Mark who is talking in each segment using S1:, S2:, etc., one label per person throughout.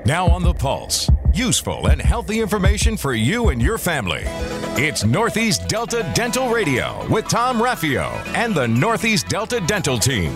S1: Now on the Pulse, useful and healthy information for you and your family. It's Northeast Delta Dental Radio with Tom Raffio and the Northeast Delta Dental Team.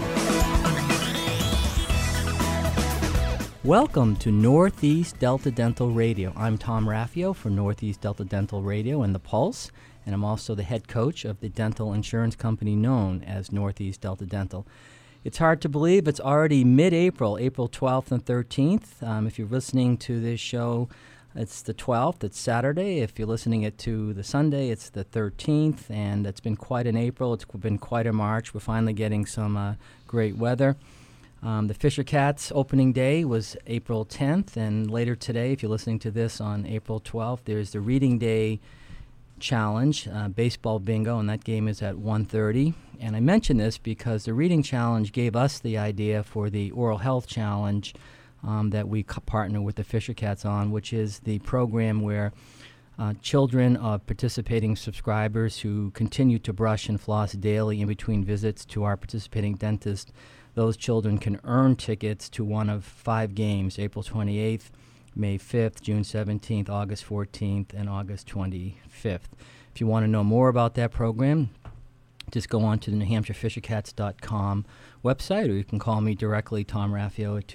S2: Welcome to Northeast Delta Dental Radio. I'm Tom Raffio for Northeast Delta Dental Radio and the Pulse, and I'm also the head coach of the dental insurance company known as Northeast Delta Dental. It's hard to believe it's already mid-April, April 12th and 13th. If you're listening to this show, it's the 12th, it's Saturday. If you're listening it to the Sunday, it's the 13th, and it's been quite an April. It's been quite a March. We're finally getting some great weather. The Fisher Cats opening day was April 10th, and later today, if you're listening to this on April 12th, there's the Reading Day Challenge, baseball bingo, and that game is at 1:30. And I mention this because the Reading Challenge gave us the idea for the Oral Health Challenge that we partner with the Fisher Cats on, which is the program where children of participating subscribers who continue to brush and floss daily in between visits to our participating dentist, those children can earn tickets to one of 5 games, April 28th, May 5th, June 17th, August 14th, and August 25th. If you want to know more about that program, just go on to the NewHampshireFisherCats.com website, or you can call me directly, Tom Raffio, at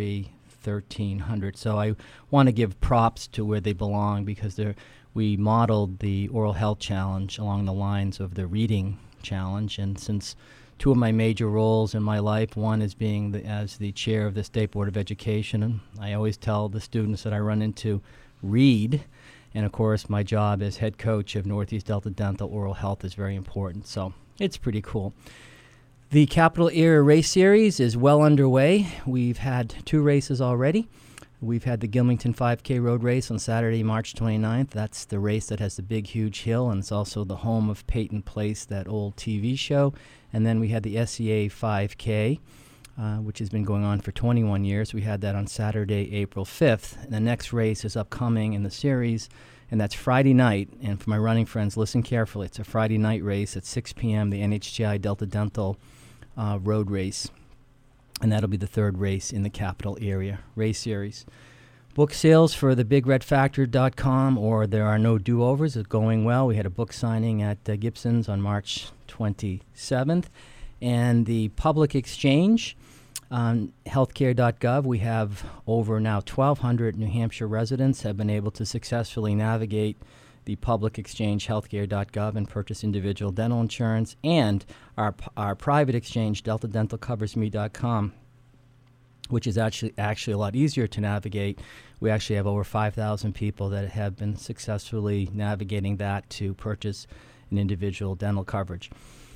S2: 223-1300. So I want to give props to where they belong because we modeled the Oral Health Challenge along the lines of the Reading Challenge, and since two of my major roles in my life, one is being as the chair of the State Board of Education, and I always tell the students that I run into, read. And of course, my job as head coach of Northeast Delta Dental Oral Health is very important, so it's pretty cool. The Capital Area Race Series is well underway. We've had 2 races already. We've had the Gilmington 5K Road Race on Saturday, March 29th. That's the race that has the big, huge hill, and it's also the home of Peyton Place, that old TV show. And then we had the SEA 5K, which has been going on for 21 years. We had that on Saturday, April 5th. And the next race is upcoming in the series, and that's Friday night. And for my running friends, listen carefully. It's a Friday night race at 6 p.m., the NHGI Delta Dental Road Race. And that'll be the 3rd race in the Capital Area Race Series. Book sales for thebigredfactor.com or There Are No Do-Overs is going well. We had a book signing at Gibson's on March 27th. And the public exchange on healthcare.gov, we have over now 1,200 New Hampshire residents have been able to successfully navigate the public exchange healthcare.gov and purchase individual dental insurance, and our private exchange deltadentalcoversme.com, which is actually a lot easier to navigate. We actually have over 5,000 people that have been successfully navigating that to purchase an individual dental coverage.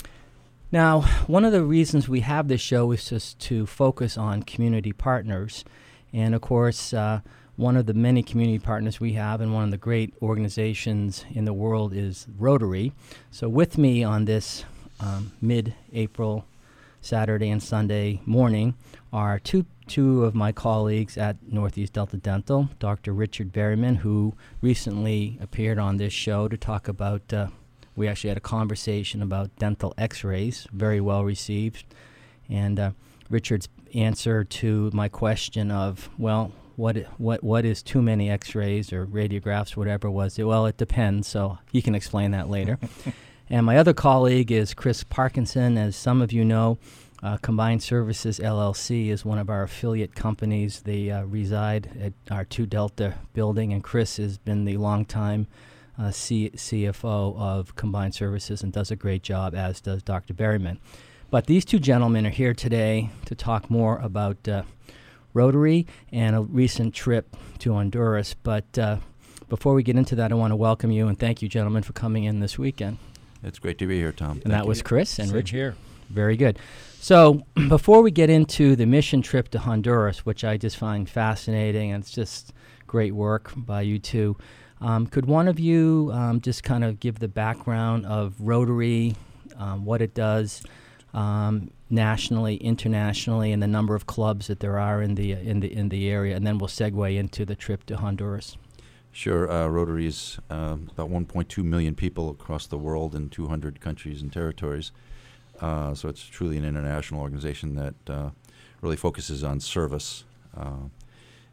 S2: Now, one of the reasons we have this show is just to focus on community partners, and of course one of the many community partners we have and one of the great organizations in the world is Rotary. So with me on this mid-April Saturday and Sunday morning are two of my colleagues at Northeast Delta Dental, Dr. Richard Berryman, who recently appeared on this show to talk about, we actually had a conversation about dental x-rays, very well received. And Richard's answer to my question of, well, what is too many x-rays or radiographs, whatever it was, well, it depends, so you can explain that later. And my other colleague is Chris Parkinson. As some of you know, Combined Services LLC is one of our affiliate companies. They reside at our 2 Delta building, and Chris has been the longtime CFO of Combined Services and does a great job, as does Dr. Berryman. But these 2 gentlemen are here today to talk more about Rotary and a recent trip to Honduras. But before we get into that, I want to welcome you and thank you, gentlemen, for coming in this weekend.
S3: It's great to be here, Tom.
S2: And that was Chris and Rich
S4: here.
S2: Very good. So before we get into the mission trip to Honduras, which I just find fascinating, and it's just great work by you two, could one of you just kind of give the background of Rotary, what it does nationally, internationally, and the number of clubs that there are in the area, and then we'll segue into the trip to Honduras.
S3: Sure. Rotary is about 1.2 million people across the world in 200 countries and territories. So it's truly an international organization that really focuses on service.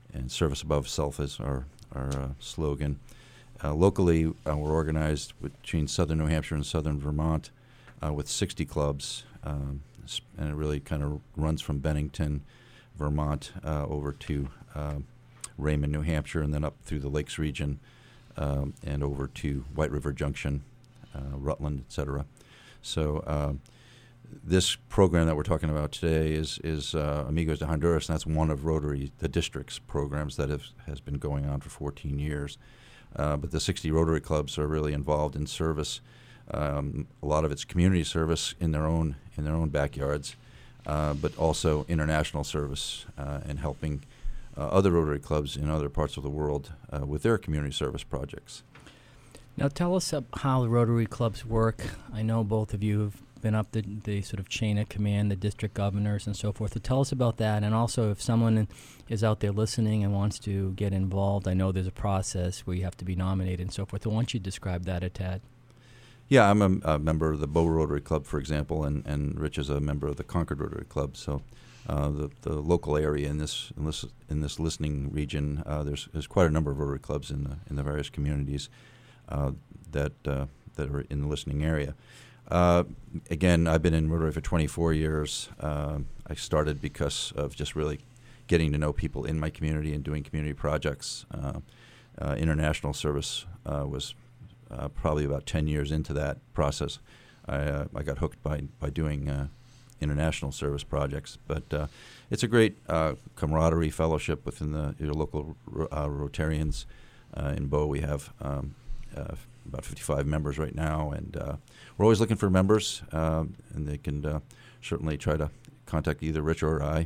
S3: and service above self is our slogan. Locally, we're organized between southern New Hampshire and southern Vermont with 60 clubs, and it really kind of runs from Bennington, Vermont, over to Raymond, New Hampshire, and then up through the Lakes region and over to White River Junction, Rutland, etc. So this program that we're talking about today is Amigos de Honduras, and that's one of Rotary, the district's programs that has been going on for 14 years. But the 60 Rotary clubs are really involved in service. A lot of it's community service in their own backyards, but also international service and helping other Rotary clubs in other parts of the world with their community service projects.
S2: Now tell us how the Rotary clubs work. I know both of you have been up the sort of chain of command, the district governors and so forth. So tell us about that, and also if someone is out there listening and wants to get involved, I know there's a process where you have to be nominated and so forth. So why don't you describe that a tad? Yeah,
S3: I'm a member of the Bow Rotary Club, for example, and Rich is a member of the Concord Rotary Club. So the local area in this listening region, there's quite a number of Rotary clubs in the various communities that are in the listening area. Again, I've been in Rotary for 24 years. I started because of just really getting to know people in my community and doing community projects. International service was probably about 10 years into that process. I got hooked by doing international service projects. But it's a great camaraderie fellowship within your local Rotarians. In Bow, we have about 55 members right now, and we're always looking for members, and they can certainly try to contact either Rich or I,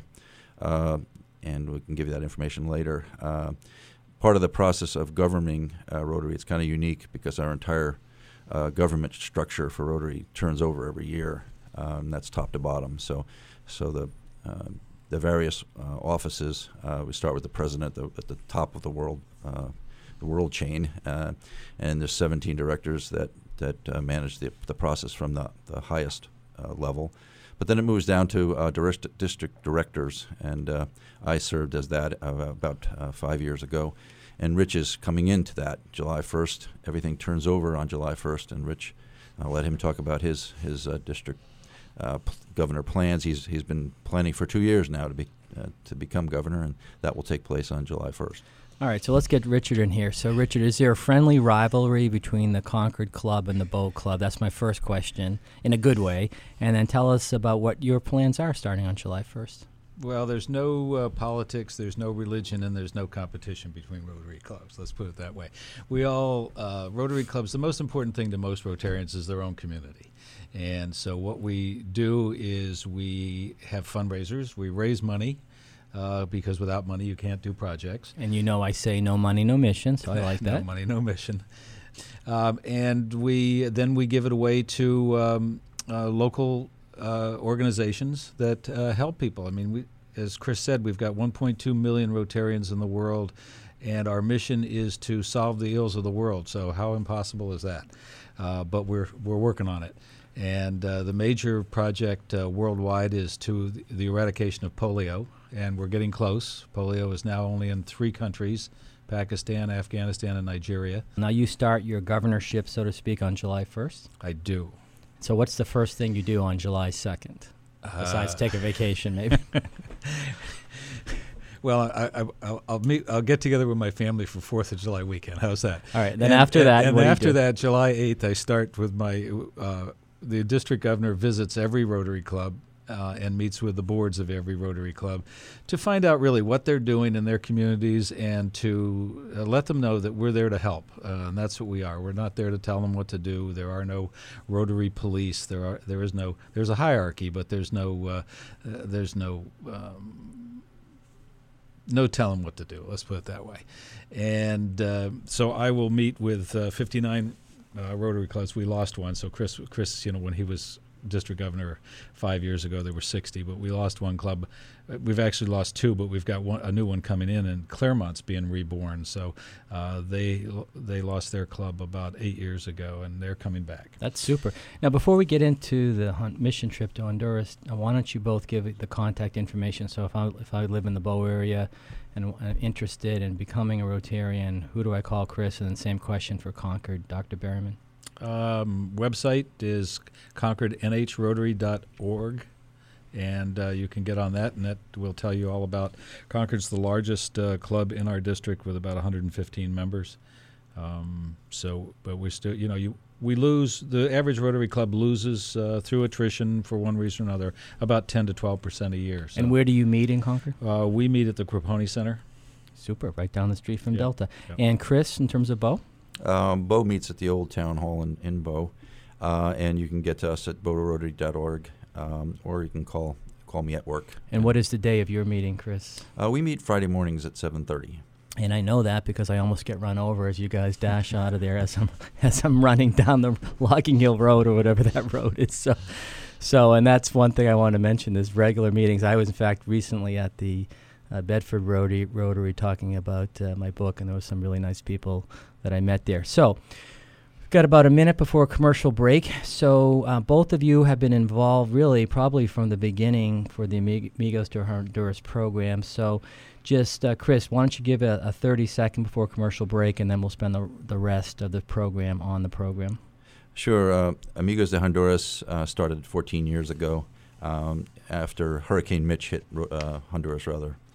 S3: and we can give you that information later. Part of the process of governing Rotary, it's kind of unique because our entire government structure for Rotary turns over every year. That's top to bottom. So the various offices, we start with the president at the top of the world chain, and there's 17 directors that manage the process from the highest level. But then it moves down to district directors, and I served as that about 5 years ago. And Rich is coming into that July 1st. Everything turns over on July 1st, and Rich, I'll let him talk about his district governor plans. He's been planning for 2 years now to become governor, and that will take place on July 1st.
S2: All right, so let's get Richard in here. So, Richard, is there a friendly rivalry between the Concord Club and the Bow Club? That's my first question, in a good way. And then tell us about what your plans are starting on July 1st.
S4: Well, there's no politics, there's no religion, and there's no competition between Rotary clubs. Let's put it that way. We all, Rotary clubs, the most important thing to most Rotarians is their own community. And so what we do is we have fundraisers. We raise money. Because without money you can't do projects.
S2: And you know I say no money, no mission, so I like that.
S4: No money, no mission. And we give it away to local organizations that help people. I mean, as Chris said, we've got 1.2 million Rotarians in the world, and our mission is to solve the ills of the world. So how impossible is that? But we're working on it. And the major project worldwide is to the eradication of polio, and we're getting close. Polio is now only in 3 countries, Pakistan, Afghanistan, and Nigeria.
S2: Now you start your governorship, so to speak, on July 1st?
S4: I do.
S2: So what's the first thing you do on July 2nd, besides take a vacation, maybe?
S4: Well, I'll get together with my family for 4th of July weekend. How's that?
S2: All right. Then after that,
S4: and after that, July 8th, I start with my the district governor visits every Rotary club and meets with the boards of every Rotary club to find out really what they're doing in their communities and to let them know that we're there to help. And that's what we are. We're not there to tell them what to do. There are no Rotary police. There's a hierarchy, but there's no telling what to do. Let's put it that way. And so I will meet with 59 Rotary clubs. We lost one. So Chris, when he was district governor 5 years ago, there were 60, but we lost one club. We've actually lost 2, but we've got a new one coming in, and Claremont's being reborn. So they lost their club about 8 years ago, and they're coming back.
S2: That's super. Now, before we get into the mission trip to Honduras, why don't you both give the contact information? So if I live in the Bow area and interested in becoming a Rotarian, who do I call, Chris? And then same question for Concord, Dr. Berryman.
S4: Website is concordnhrotary.org, and you can get on that, and that will tell you all about. Concord's the largest club in our district with about 115 members. But we still, we lose. The average Rotary Club loses through attrition for one reason or another about 10 to 12% a year. So.
S2: And where do you meet in Concord?
S4: We meet at the Crapponi Center.
S2: Super, right down the street from Delta.
S4: Yep.
S2: And Chris, in terms of Bo?
S3: Bo meets at the old town hall in Bo, and you can get to us at bodarotary.org, or you can call me at work.
S2: And what is the day of your meeting, Chris?
S3: We meet Friday mornings at 7:30.
S2: And I know that because I almost get run over as you guys dash out of there as I'm running down the Logging Hill Road or whatever that road is. So, and that's one thing I want to mention is regular meetings. I was, in fact, recently at the Bedford Rotary talking about my book, and there was some really nice people that I met there. So we've got about a minute before a commercial break. So both of you have been involved really probably from the beginning for the Amigos de Honduras program. So just, Chris, why don't you give a 30-second before commercial break, and then we'll spend the rest of the program on the program.
S3: Sure. Amigos de Honduras started 14 years ago after Hurricane Mitch hit Honduras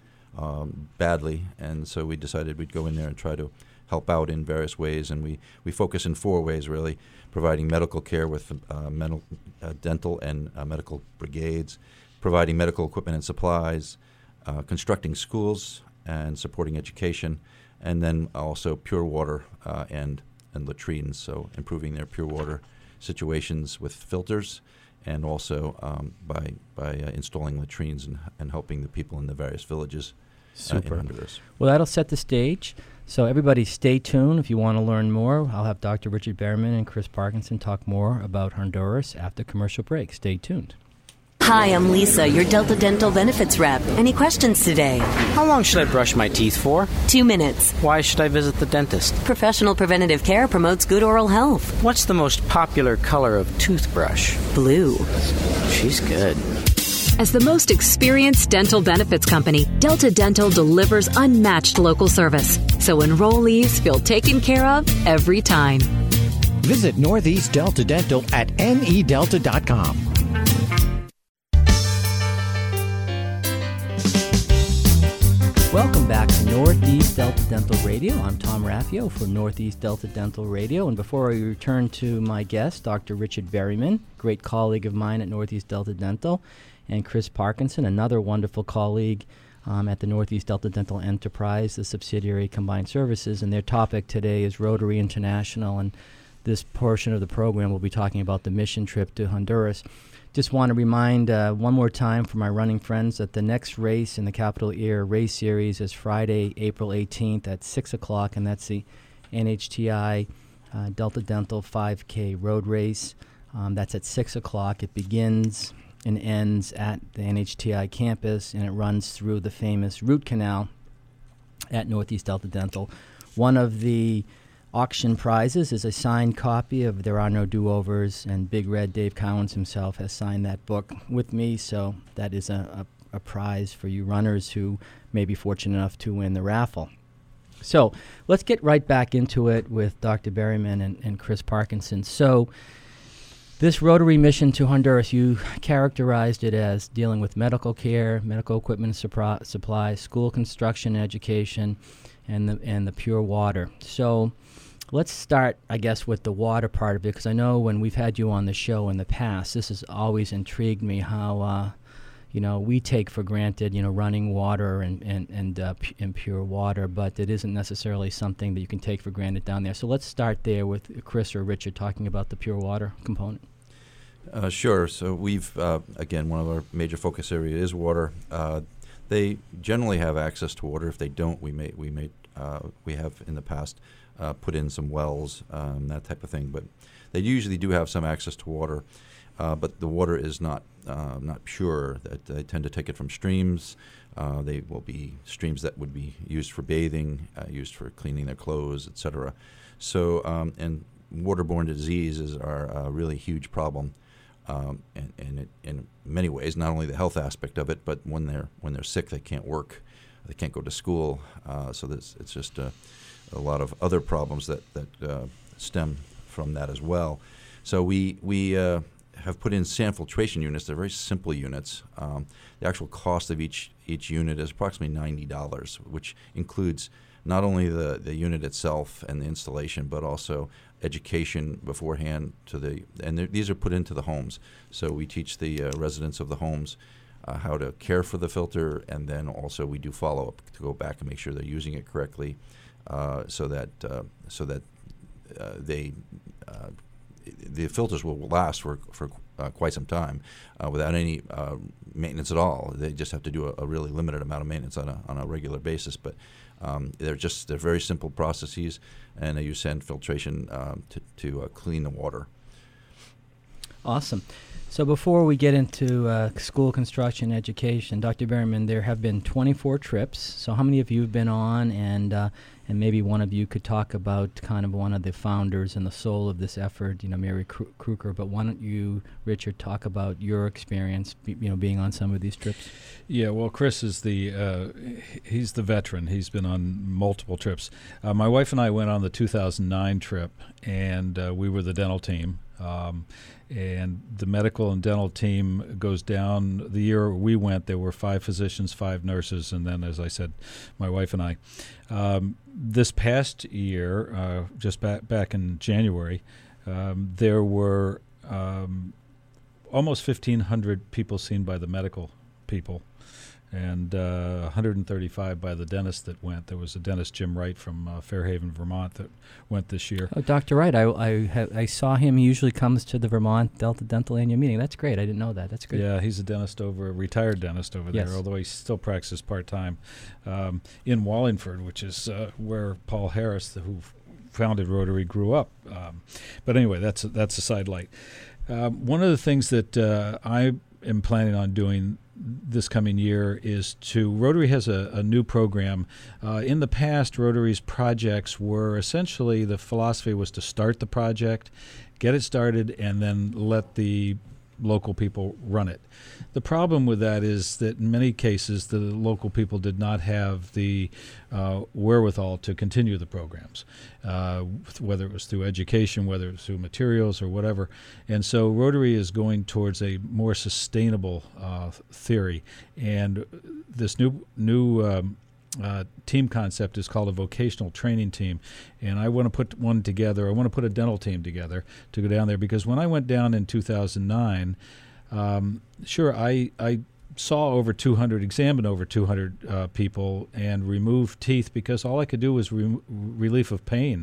S3: badly, and so we decided we'd go in there and try to help out in various ways, and we focus in 4 ways, really: providing medical care with dental and medical brigades, providing medical equipment and supplies, constructing schools and supporting education, and then also pure water and latrines, so improving their pure water situations with filters, and also by installing latrines and helping the people in the various villages.
S2: Super.
S3: In Honduras.
S2: Well, that'll set the stage. So everybody stay tuned. If you want to learn more, I'll have Dr. Richard Berryman and Chris Parkinson talk more about Honduras after commercial break. Stay tuned.
S5: Hi, I'm Lisa, your Delta Dental Benefits rep. Any questions today?
S6: How long should I brush my teeth for?
S5: 2 minutes.
S6: Why should I visit the dentist?
S5: Professional preventative care promotes good oral health.
S6: What's the most popular color of toothbrush?
S5: Blue.
S6: She's good.
S7: As the most experienced dental benefits company, Delta Dental delivers unmatched local service, so enrollees feel taken care of every time.
S8: Visit Northeast Delta Dental at nedelta.com.
S2: Welcome back to Northeast Delta Dental Radio. I'm Tom Raffio for Northeast Delta Dental Radio. And before I return to my guest, Dr. Richard Berryman, great colleague of mine at Northeast Delta Dental, and Chris Parkinson, another wonderful colleague at the Northeast Delta Dental Enterprise, the subsidiary Combined Services. And their topic today is Rotary International. And this portion of the program will be talking about the mission trip to Honduras. Just want to remind one more time for my running friends that the next race in the Capital Ear Race Series is Friday, April 18th at 6 o'clock, and that's the NHTI Delta Dental 5K Road Race. That's at 6 o'clock. It begins and ends at the NHTI campus, and it runs through the famous root canal at Northeast Delta Dental. One of the auction prizes is a signed copy of There Are No Do-Overs, and Big Red Dave Cowens himself has signed that book with me, so that is a prize for you runners who may be fortunate enough to win the raffle. So let's get right back into it with Dr. Berryman and Chris Parkinson. So this Rotary mission to Honduras, you characterized it as dealing with medical care, medical equipment and supplies, school construction and education, and the pure water. So let's start, I guess, with the water part of it, because I know when we've had you on the show in the past, this has always intrigued me how, we take for granted, running water and pure water, but it isn't necessarily something that you can take for granted down there. So let's start there with Chris or Richard talking about the pure water component.
S3: Sure. So we've, again, one of our major focus areas is water. They generally have access to water. If they don't, we have in the past put in some wells, that type of thing. But they usually do have some access to water. But the water is not pure. That they tend to take it from streams. They will be streams that would be used for bathing, used for cleaning their clothes, etc. So and waterborne diseases are a really huge problem. And in many ways, not only the health aspect of it, but when they're sick, they can't work. they can't go to school. So it's just a lot of other problems that stem from that as well. So we have put in sand filtration units. They're very simple units. The actual cost of each unit is approximately $90, which includes not only the unit itself and the installation, but also education beforehand these are put into the homes. So we teach the residents of the homes how to care for the filter, and then also we do follow up to go back and make sure they're using it correctly, so that the filters will last for quite some time without any maintenance at all. They just have to do a really limited amount of maintenance on a regular basis. But they're very simple processes, and they use sand filtration to clean the water.
S2: Awesome. So before we get into school construction education, Dr. Berryman, there have been 24 trips. So how many of you have been on, and maybe one of you could talk about kind of one of the founders and the soul of this effort, Mary Kruker. But why don't you, Richard, talk about your experience, being on some of these trips?
S4: Yeah, well, Chris is he's the veteran. He's been on multiple trips. My wife and I went on the 2009 trip, and we were the dental team. And the medical and dental team goes down. The year we went, there were 5 physicians, 5 nurses, and then, as I said, my wife and I. This past year, just back in January, there were almost 1,500 people seen by the medical people, and 135 by the dentist that went. There was a dentist, Jim Wright, from Fairhaven, Vermont, that went this year.
S2: Oh, Dr. Wright, I saw him. He usually comes to the Vermont Delta Dental Annual Meeting. That's great. I didn't know that. That's great.
S4: Yeah, he's a retired dentist over there, although he still practices part-time in Wallingford, which is where Paul Harris, who founded Rotary, grew up. But anyway, that's a sidelight. One of the things that I am planning on doing this coming year is Rotary has a new program. In the past, Rotary's projects were essentially, the philosophy was to start the project, get it started, and then let the local people run it. The problem with that is that in many cases the local people did not have the wherewithal to continue the programs, whether it was through education, whether it was through materials or whatever. And so Rotary is going towards a more sustainable theory, and this new team concept is called a vocational training team, and I want to put one together. I want to put a dental team together to go down there, because when I went down in 2009, I saw examined over 200 people and removed teeth, because all I could do was relief of pain.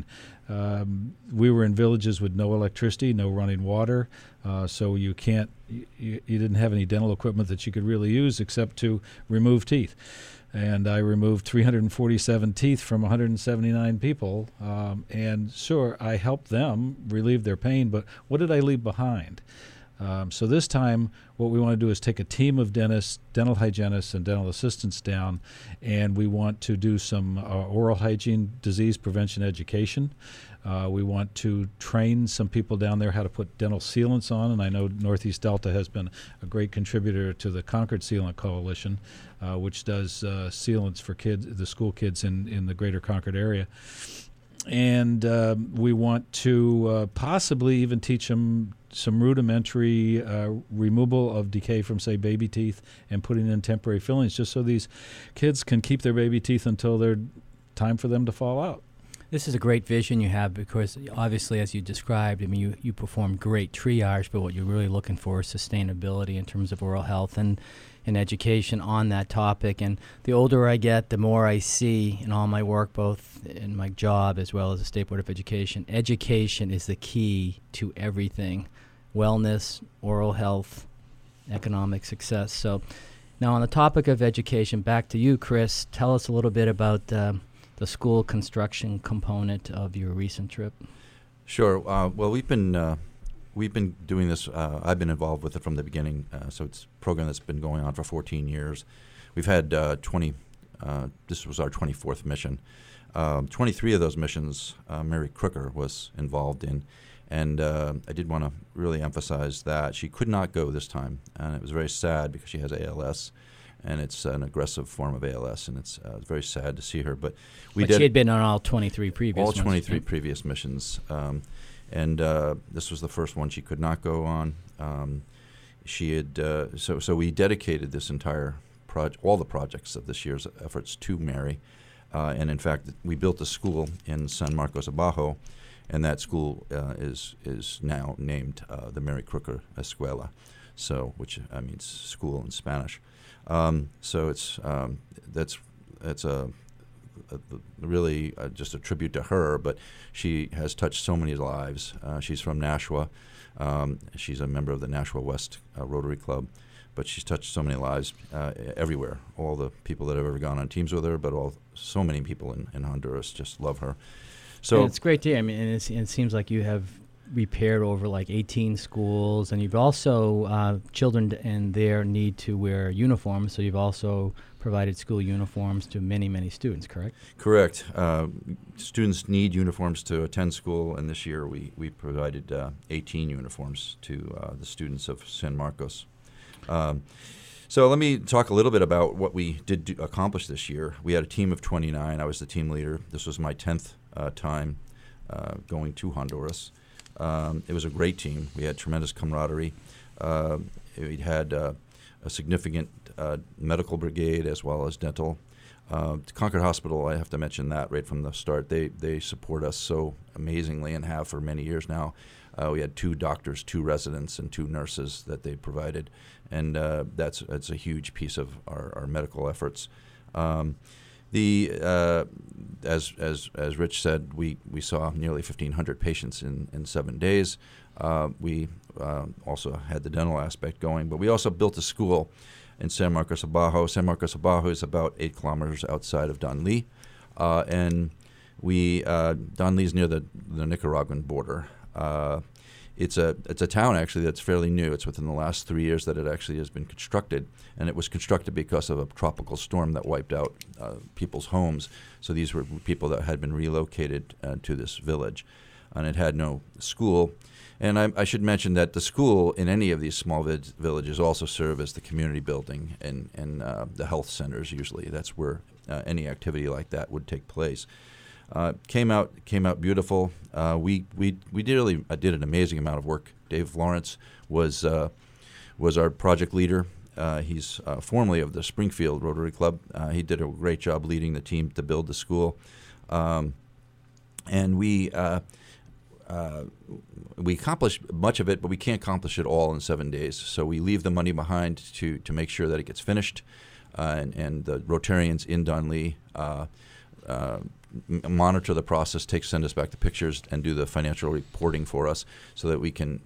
S4: We were in villages with no electricity, no running water, so you didn't have any dental equipment that you could really use except to remove teeth. And I removed 347 teeth from 179 people, and sure, I helped them relieve their pain, but what did I leave behind? So this time, what we want to do is take a team of dentists, dental hygienists, and dental assistants down, and we want to do some oral hygiene, disease prevention education. We want to train some people down there how to put dental sealants on, and I know Northeast Delta has been a great contributor to the Concord Sealant Coalition, which does sealants for the school kids in the greater Concord area. And we want to possibly even teach them some rudimentary removal of decay from, say, baby teeth, and putting in temporary fillings, just so these kids can keep their baby teeth until they're time for them to fall out.
S2: This is a great vision you have, because obviously, as you described, I mean, you perform great triage, but what you're really looking for is sustainability in terms of oral health and education on that topic. And the older I get, the more I see in all my work, both in my job as well as the State Board of Education, education is the key to everything: wellness, oral health, economic success. So now, on the topic of education, back to you, Chris. Tell us a little bit about the school construction component of your recent trip.
S3: Sure. Well, we've been doing this. I've been involved with it from the beginning. So it's a program that's been going on for 14 years. We've had 20. This was our 24th mission. 23 of those missions, Mary Kruker was involved in, and I did want to really emphasize that she could not go this time, and it was very sad because she has ALS. and it's an aggressive form of ALS, and it's very sad to see her. But
S2: she had been on all 23 previous
S3: all
S2: ones.
S3: 23 previous missions, and this was the first one she could not go on. She had so we dedicated this entire all the projects of this year's efforts to Mary, and in fact we built a school in San Marcos Abajo, and that school is now named the Mary Crooker Escuela, so which means school in Spanish. So it's that's a really just a tribute to her, but she has touched so many lives. She's from Nashua. She's a member of the Nashua West Rotary Club, but she's touched so many lives everywhere. All the people that have ever gone on teams with her, but so many people in Honduras just love her. So
S2: and it's great to hear. I mean, and it seems like you have repaired over like 18 schools, and you've also children in there need to wear uniforms, so you've also provided school uniforms to many, many students, correct?
S3: Correct. Students need uniforms to attend school, and this year we provided 18 uniforms to the students of San Marcos. So let me talk a little bit about what we did accomplish this year. We had a team of 29. I was the team leader. This was my 10th time going to Honduras. It was a great team. We had tremendous camaraderie. We had a significant medical brigade as well as dental. Concord Hospital, I have to mention that right from the start. They support us so amazingly and have for many years now. We had 2 doctors, 2 residents, and 2 nurses that they provided, and that's a huge piece of our medical efforts. As Rich said, we saw nearly 1,500 patients in 7 days. We also had the dental aspect going, but we also built a school in San Marcos Abajo. San Marcos Abajo is about 8 kilometers outside of Danlí, and Danlí is near the Nicaraguan border. It's a town actually that's fairly new. It's within the last 3 years that it actually has been constructed, and it was constructed because of a tropical storm that wiped out people's homes. So these were people that had been relocated to this village, and it had no school. And I should mention that the school in any of these small villages also serve as the community building and the health centers usually. That's where any activity like that would take place. Came out beautiful. We did an amazing amount of work. Dave Lawrence was our project leader. He's formerly of the Springfield Rotary Club. He did a great job leading the team to build the school, and we accomplished much of it, but we can't accomplish it all in 7 days. So we leave the money behind to make sure that it gets finished, and the Rotarians in Danlí monitor the process, send us back the pictures, and do the financial reporting for us, so that we can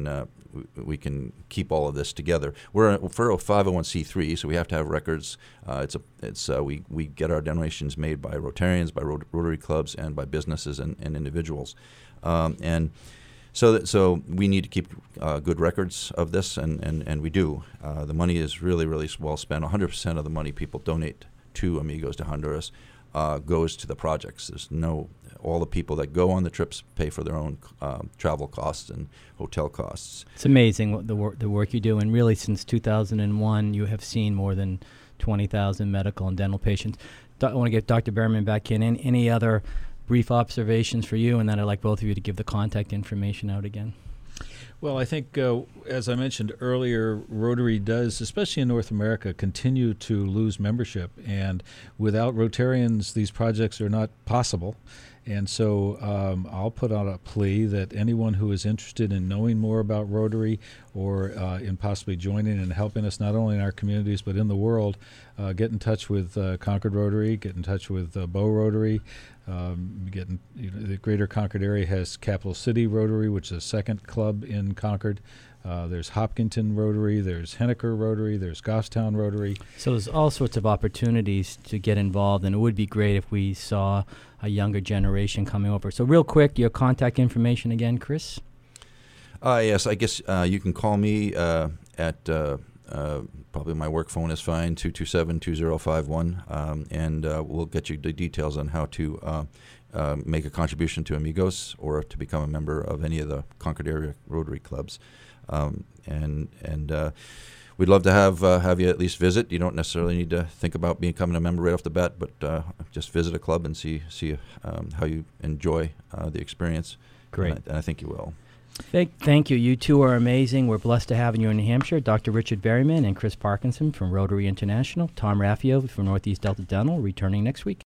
S3: keep all of this together. We're a 501c3, so we have to have records. We get our donations made by Rotarians, by Rotary clubs, and by businesses and individuals, and so we need to keep good records of this, and we do. The money is really, really well spent. 100% of the money people donate to Amigos de Honduras goes to the projects. All the people that go on the trips pay for their own travel costs and hotel costs.
S2: It's amazing what the work you do, and really since 2001 you have seen more than 20,000 medical and dental patients. I want to get Dr. Behrman back in. Any other brief observations for you, and then I'd like both of you to give the contact information out again.
S4: Well, I think, as I mentioned earlier, Rotary does, especially in North America, continue to lose membership. And without Rotarians, these projects are not possible. And so I'll put out a plea that anyone who is interested in knowing more about Rotary or in possibly joining and helping us not only in our communities but in the world, get in touch with Concord Rotary, get in touch with Bow Rotary. The Greater Concord area has Capital City Rotary, which is a second club in Concord. There's Hopkinton Rotary, there's Henniker Rotary, there's Goffstown Rotary.
S2: So there's all sorts of opportunities to get involved, and it would be great if we saw a younger generation coming over. So real quick, your contact information again, Chris?
S3: Yes, I guess you can call me at probably my work phone is fine, 227-2051, and we'll get you the details on how to make a contribution to Amigos or to become a member of any of the Concord area Rotary clubs. we'd love to have you at least visit. You don't necessarily need to think about becoming a member right off the bat, but just visit a club and see how you enjoy the experience.
S2: Great.
S3: And I think you will.
S2: Thank you. You two are amazing. We're blessed to have you in New Hampshire. Dr. Richard Berryman and Chris Parkinson from Rotary International. Tom Raffio from Northeast Delta Dental returning next week.